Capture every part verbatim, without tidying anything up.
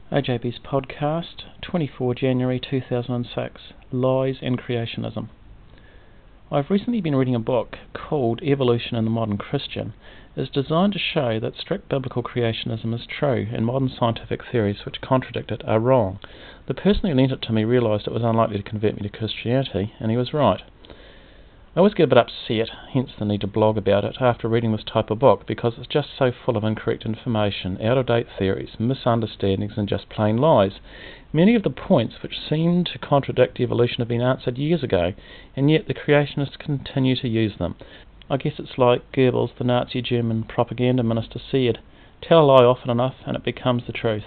O J B's podcast, twenty-fourth of January two thousand six, Lies and Creationism. I've recently been reading a book called Evolution in the Modern Christian. It's designed to show that strict biblical creationism is true and modern scientific theories which contradict it are wrong. The person who lent it to me realised it was unlikely to convert me to Christianity, and he was right. I always get a bit upset, hence the need to blog about it, after reading this type of book, because it's just so full of incorrect information, out-of-date theories, misunderstandings and just plain lies. Many of the points which seem to contradict evolution have been answered years ago, and yet the creationists continue to use them. I guess it's like Goebbels, the Nazi German propaganda minister, said, "Tell a lie often enough and it becomes the truth."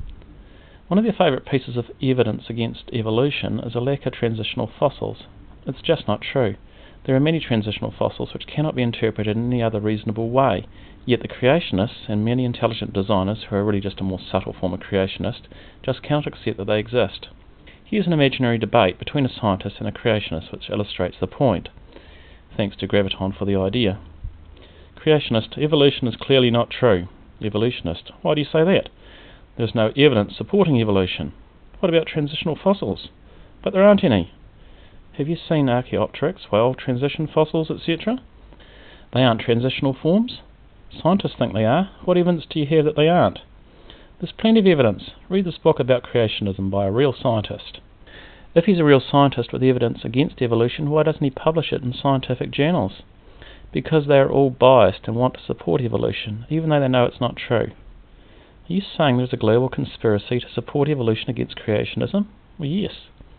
One of their favourite pieces of evidence against evolution is a lack of transitional fossils. It's just not true. There are many transitional fossils which cannot be interpreted in any other reasonable way, yet the creationists, and many intelligent designers who are really just a more subtle form of creationist, just cannot accept that they exist. Here's an imaginary debate between a scientist and a creationist which illustrates the point. Thanks to Graviton for the idea. Creationist: evolution is clearly not true. Evolutionist: why do you say that? There's no evidence supporting evolution. What about transitional fossils? But there aren't any. Have you seen Archaeopteryx, whale transition fossils, et cetera? They aren't transitional forms. Scientists think they are. What evidence do you have that they aren't? There's plenty of evidence. Read this book about creationism by a real scientist. If he's a real scientist with evidence against evolution, why doesn't he publish it in scientific journals? Because they are all biased and want to support evolution, even though they know it's not true. Are you saying there's a global conspiracy to support evolution against creationism? Well, yes.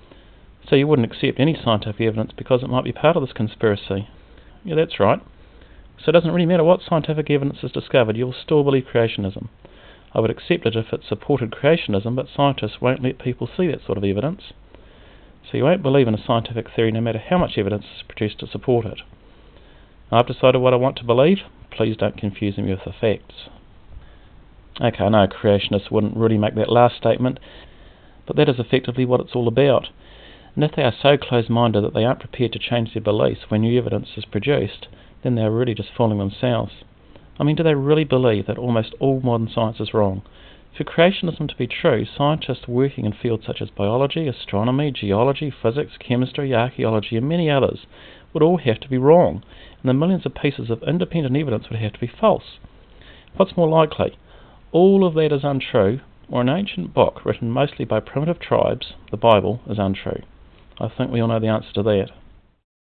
So you wouldn't accept any scientific evidence because it might be part of this conspiracy? Yeah, that's right. So it doesn't really matter what scientific evidence is discovered, you'll still believe creationism. I would accept it if it supported creationism, but scientists won't let people see that sort of evidence. So you won't believe in a scientific theory no matter how much evidence is produced to support it. I've decided what I want to believe. Please don't confuse me with the facts. Okay, I know creationists wouldn't really make that last statement, but that is effectively what it's all about. And if they are so close-minded that they aren't prepared to change their beliefs when new evidence is produced, then they are really just fooling themselves. I mean, do they really believe that almost all modern science is wrong? For creationism to be true, scientists working in fields such as biology, astronomy, geology, physics, chemistry, archaeology and many others would all have to be wrong, and the millions of pieces of independent evidence would have to be false. What's more likely? All of that is untrue, or an ancient book written mostly by primitive tribes, the Bible, is untrue. I think we all know the answer to that.